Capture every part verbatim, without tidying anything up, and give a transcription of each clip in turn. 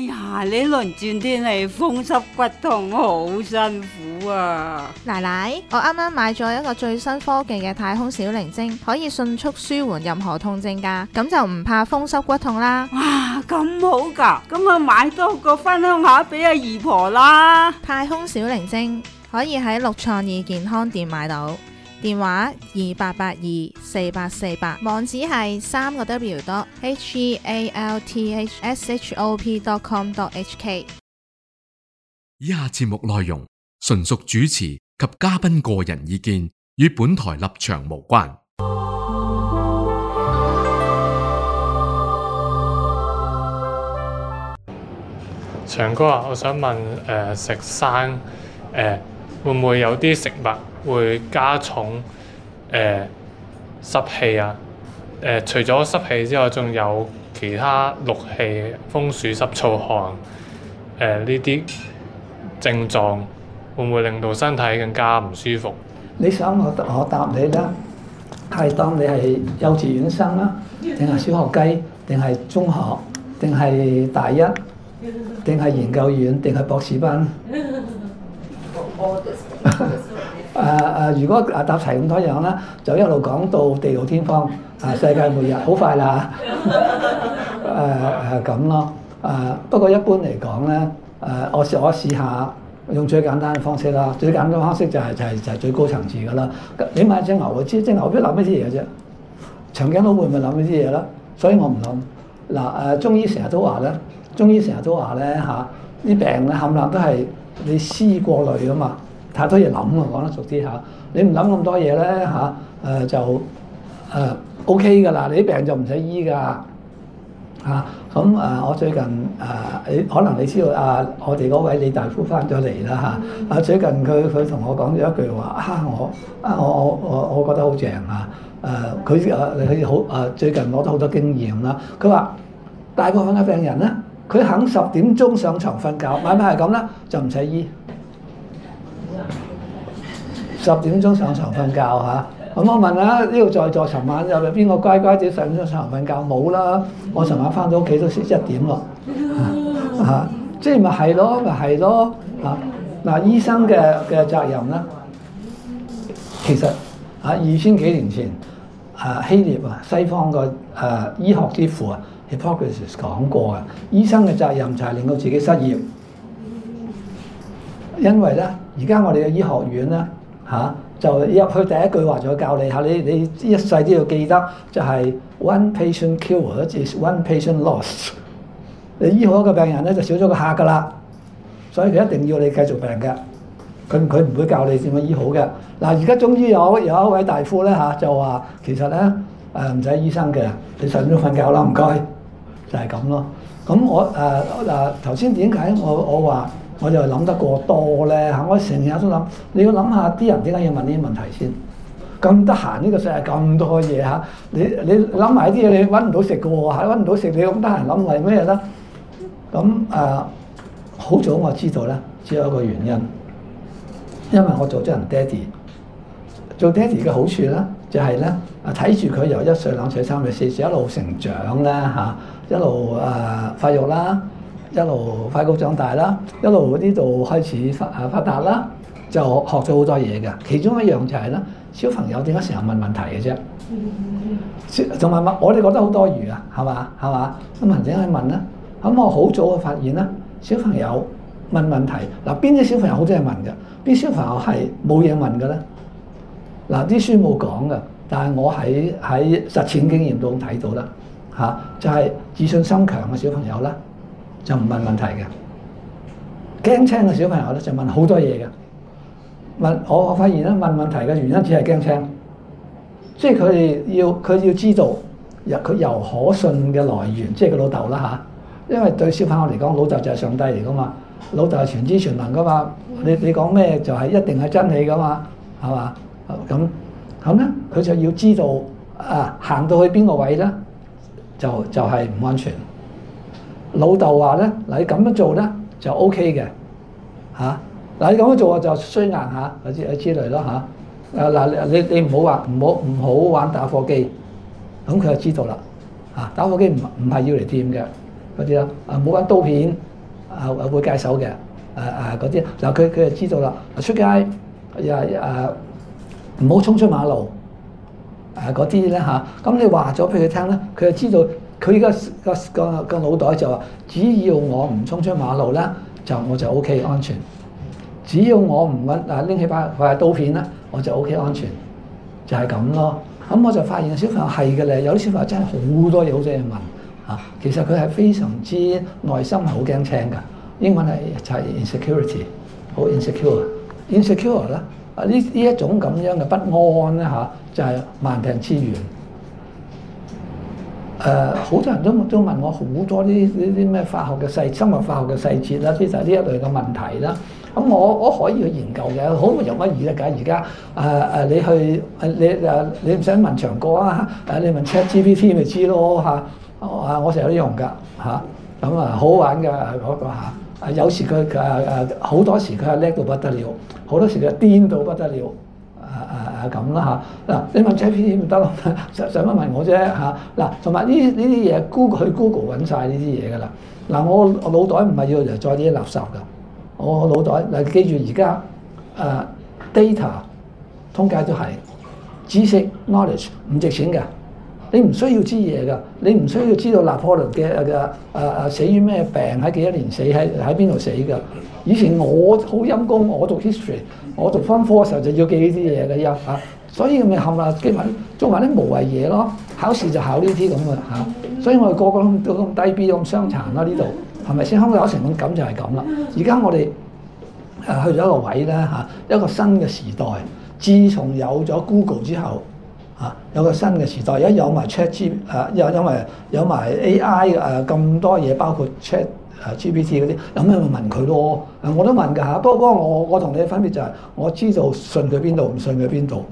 呀，呢輪轉天氣風濕骨痛好辛苦啊！ 奶奶，我啱啱買咗一個最新科技嘅太空小靈精，可以迅速舒緩任何痛症㗎，咁就唔怕風濕骨痛啦。 哇，咁好㗎，咁啊買多個分享下俾阿姨婆啦。 太空小靈精可以喺六創意健康店買到，電話二八八二四八四八，網址係三個 W dot H E A L T H S H O P dot com dot H K。 以下節目內容純屬主持及嘉賓個人意見，與本台立場無關。 長哥啊，我想問誒、呃、食生誒、呃、會唔會有啲食物會加重誒、呃、濕氣啊？誒、呃、除咗濕氣之外，仲有其他氯氣、風暑濕燥寒誒呢啲症狀，會唔會令到身體更加唔舒服？ 你想我我答你啦，係當你係幼稚園生啦，定係小學雞，定係中學，定係大一，定係研究院，定係博士班？誒誒，如果啊答齊咁多樣啦，就一路講到地老天荒，啊世界末日好快啦誒誒咁咯。誒、啊、不過一般嚟講咧，誒、啊、我試我試下用最簡單嘅方式啦。最簡單嘅方式就係、是、就係、是、就係、是、最高層次㗎啦。你買隻牛，我知隻牛邊諗乜啲嘢嘅啫？長頸鹿會唔會諗呢啲嘢啦？所以我唔諗。嗱誒，中醫成日都話咧，中醫成日都話咧嚇，啲病咧冚唪唥都係你思過慮㗎嘛。太多嘢諗啊，講得俗啲嚇。你唔諗咁多嘢咧嚇，誒、啊、就誒、啊、OK 㗎啦。你啲病就唔使醫㗎嚇。咁、啊、誒，我最近誒你、啊、可能你知道啊，我哋嗰位李大夫翻咗嚟啦嚇。啊，最近佢佢同我講咗一句話啊，我啊我我我我覺得好正啊。誒佢誒佢好誒最近攞到好多經驗啦。佢話大部分嘅病人咧，佢肯十點鐘上床瞓覺，買咪係咁啦，就唔使醫。十點鐘上床瞓覺嚇，咁我問下呢度在座，尋晚有邊個乖乖哋十點鐘上床瞓覺？冇啦，我尋晚翻到屋企都先一點咯，嚇、啊，即係咪係咯，咪係咯，嚇嗱，醫生嘅嘅責任咧，其實嚇二千幾年前啊希臘啊西方個誒、啊、醫學之父啊 Hippocrates 講過啊，醫生嘅責任就係令到自己失業，因為咧而家我哋嘅醫學院咧。嚇、啊、就入去第一句話就教你嚇，你你一世都要記得就係、是、one patient cure is one patient lost。你醫好一個病人咧，就少咗個客㗎啦，所以佢一定要你繼續病嘅。佢佢唔會教你點樣醫好嘅。嗱，而家終於有有一位大夫咧嚇、啊，就話其實咧誒唔使醫生嘅，你十點鐘瞓覺啦，唔該，就係、是、咁咯。咁我誒嗱頭先點解我我話？我就諗得過多咧嚇，我成日都諗，你要諗下啲人點解要問呢啲問題先？咁得閒呢個世界咁多嘢嚇，你你諗埋啲嘢你揾唔到食嘅喎嚇，揾唔到食你咁得閒諗為咩咧？咁誒、呃、好早我知道咧，只有一個原因，因為我做咗人爹哋，做爹哋嘅好處咧就係咧啊睇住佢由一歲兩歲三歲四歲一路成長咧嚇，一路誒、呃、發育啦。一路快高長大啦，一路呢度開始發啊發達啦，就學咗好多嘢嘅。其中一樣就係咧，小朋友點解成日問問題嘅啫？同埋問我哋覺得好多餘啊，係嘛係嘛？咁人點解問咧？咁我好早就發現咧，小朋友問問題嗱，邊啲小朋友好多嘢問嘅，邊小朋友係冇嘢問嘅咧？嗱，啲書冇講嘅，但係我喺喺實踐經驗度睇到啦嚇，就係、是、自信心強嘅小朋友啦。就唔問問題嘅，驚青嘅小朋友咧就問好多嘢嘅。問我我發現咧問問題嘅原因只係驚青，即係佢哋要佢要知道由佢由可信嘅來源，即係個老豆啦嚇。因為對小朋友嚟講，老豆就係上帝嚟噶嘛，老豆係全知全能噶嘛。你你講咩就係一定係真理噶嘛，係嘛？咁咁咧，佢就要知道啊，行到去邊個位咧，就就係、是、唔安全。老豆話咧，嗱你咁樣做咧就 O K 嘅嚇，嗱你咁樣做就衰硬嚇，或者之類咯嚇。誒嗱你你唔好話唔好唔好玩打火機，咁佢就知道啦嚇。打火機唔唔係要嚟掂嘅嗰啲啦，啊唔好玩刀片啊會戒手嘅，誒誒嗰啲，嗱佢佢就知道啦，出街又誒唔好衝出馬路，誒嗰啲咧嚇，咁你話咗俾佢聽咧，佢就知道，佢個個個個腦袋就話，只要我唔衝出馬路咧，就我就 O K 安全。只要我唔揾啊拎起把塊刀片咧，我就 O K 安全，就係咁咯。咁我就發現小朋友係嘅咧，有啲小朋友真係好多嘢好多嘢問嚇，其實佢係非常之內心係好驚青㗎。英文係就係 insecurity，好 insecure，insecure 咧啊呢呢一種咁樣嘅不安咧嚇，就係萬病之源。誒好多人都都問我好多啲呢啲咩化學嘅細生物化學嘅細節啦，其實呢一類嘅問題啦。咁我我可以去研究嘅，好有乜嘢咧？梗係而家誒誒你去誒你誒你唔使問長哥啊，誒你問 ChatGPT 咪知咯嚇。啊我成日都用㗎嚇，咁啊好好玩㗎嗰個嚇。啊有時佢誒誒好多時佢係叻到不得了，好多時佢係癲到不得了。誒誒誒咁啦嚇嗱，你問 ChatGPT 唔得咯，使使乜問我啫嚇嗱，同埋呢呢啲嘢 Google 去 Google 揾晒呢啲嘢㗎啦嗱，我我腦袋唔係要嚟載啲垃圾㗎，我腦袋嗱記住而家誒 data 通街都係知識 knowledge 唔值錢㗎，你唔需要知嘢㗎，你唔需要知道拿破崙嘅嘅誒誒死於咩病，喺幾多年死，喺喺邊度死㗎。以前我好陰功，我讀 history， 我讀分科嘅時候就要記呢啲嘢嘅呀嚇，所以咪冚唪唥記埋做埋啲無謂嘢咯。考試就考呢啲咁嘅嚇，所以我哋個個都咁低 B 咁傷殘啦呢度，係咪先？香港考成咁就係咁啦。而家我哋誒去咗一個位咧嚇，一個新嘅時代。自從有咗 Google 之後嚇，有個新嘅時代，而家有埋 Chat G 誒，有有埋有埋 A I 誒咁多嘢，包括 Chat。誒 G P T 嗰啲有咩咪問佢咯？誒我都問㗎嚇，不過不過我我同你嘅分別就係我知道信佢邊度，唔信佢邊度。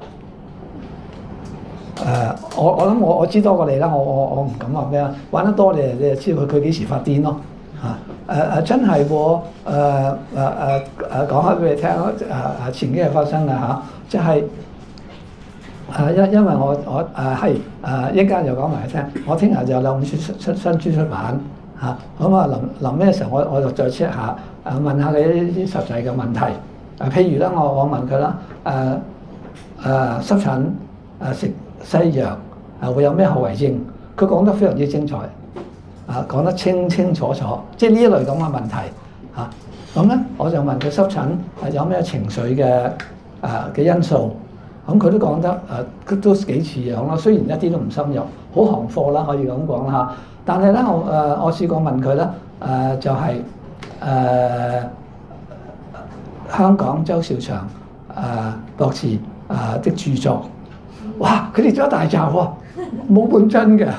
誒、呃、我我諗我我知多過你啦，我我我唔敢話咩啊，玩得多你你就知道佢佢幾時發癲咯嚇。誒誒真係喎，誒誒誒誒講開俾你聽咯，誒、呃、誒前幾日發生嘅嚇，即係誒因因為我我誒係誒一陣間就講埋你聽，我聽日就有兩本書出出新書出版。嚇咁啊！臨臨咩嘅時候，我我就再 check 下，誒問下佢啲實際嘅問題。誒、啊、譬如咧，我我問佢啦，誒誒濕疹誒食西藥誒會有咩後遺症？佢講得非常之精彩，啊講得清清楚楚，即係呢一類咁嘅問題嚇。咁、啊、咧，我就問佢濕疹係有咩情緒嘅誒嘅因素？咁、啊、佢都講得誒、啊、都幾似樣啦，雖然一啲都唔深入，好行貨啦，可以咁講啦。但係咧，我誒、呃、我試過問佢咧，誒、呃、就係、是、誒、呃、香港周兆祥誒、呃、博士誒、呃、的著作，哇！佢列咗一大集喎，冇本真嘅，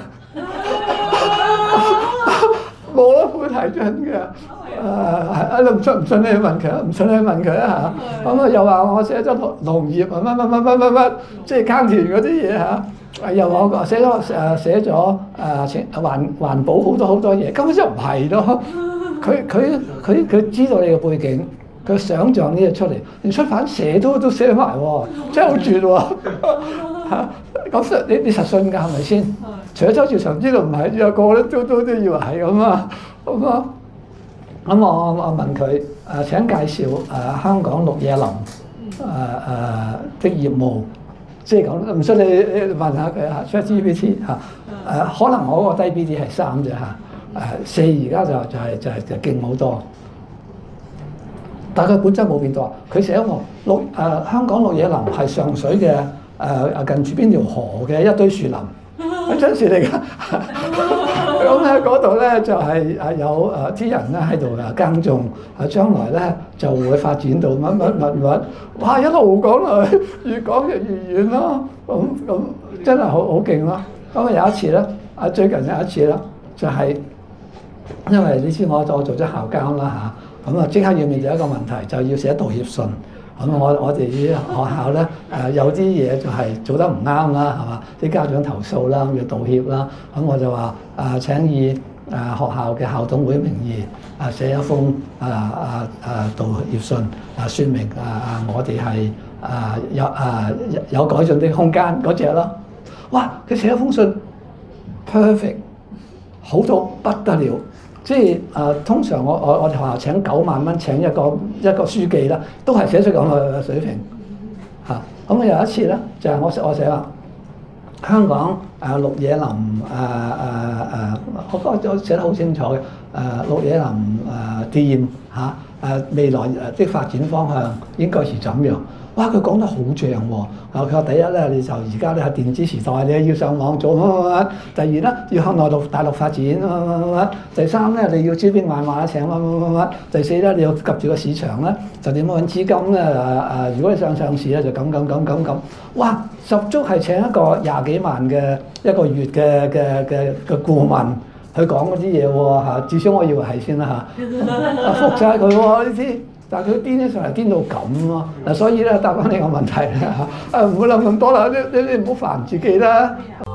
冇一本係真嘅。誒係你唔信唔信你去問佢，唔信你去問佢啊嚇。咁啊又話我寫咗農業啊乜乜乜乜乜乜，即係耕田嗰啲嘢嚇。又我寫咗誒寫咗誒環環保好多好多嘢，根本就唔係咯。佢佢佢佢知道你嘅背景，佢想像呢嘢出嚟，連出版社都都寫埋喎，真係好絕喎嚇。咁你你實信㗎係咪先？除咗周兆祥知道唔係，有個咧都都都以為係咁啊。咁啊咁我我問佢誒、呃、請介紹誒、呃、香港綠野林誒誒的業務。即係咁，唔信你你問下佢嚇 ChatGPT 嚇誒，可能我個低 B 啲係三啫嚇誒，四而家就就係就係就勁好多，但係佢本質冇變到。佢寫我綠誒香港綠野林係上水嘅誒誒近住邊條河嘅一堆樹林，係真事嚟㗎。咁喺嗰度咧就係誒有誒啲人咧喺度誒耕種，誒將來咧就會發展到乜乜乜乜，哇！一路講落去，越講越越遠咯。咁咁真係好好勁咯。咁啊有一次咧，啊最近有一次啦，就係因為你知我我做咗校監啦嚇，咁啊即刻要面對一個問題，就要寫道歉信。咁我我哋啲學校咧誒有啲嘢就係做得唔啱啦，係嘛？啲家長投訴啦，咁要道歉啦。咁我就話誒請以誒學校嘅校董會名義誒寫一封誒誒誒道歉信，誒説明誒誒我哋係誒有誒有改進的空間嗰隻咯。哇！佢寫一封信 perfect， 好到不得了。 即係誒、呃，通常我我我哋學校請九萬蚊請一個一個書記啦，都係寫出咁嘅水平嚇。咁、啊、我有一次咧，就係、是、我我寫話香港誒綠野林誒誒誒，我我我寫得好清楚嘅誒綠野林誒店嚇誒未來誒的發展方向應該是怎樣？哇！佢講得好正喎。啊，佢話第一咧，你就而家咧係電子時代，你要上網做乜乜乜。第二咧，要向內陸大陸發展乜乜乜乜。第三咧，你要招兵買馬請乜乜乜乜。第四咧，你要及住個市場咧，就點樣揾資金咧？誒、啊、誒，如果你想上市咧，就咁咁咁咁咁。哇！十足係請一個廿幾萬嘅一個月嘅嘅嘅嘅顧問去講嗰啲嘢喎嚇。至少我以為係先啦嚇。啊，覆曬佢喎呢啲。但係佢癲起上嚟癲到咁咯，嗱所以咧答翻你個問題咧嚇，啊唔好諗咁多啦，你你你唔好煩自己啦。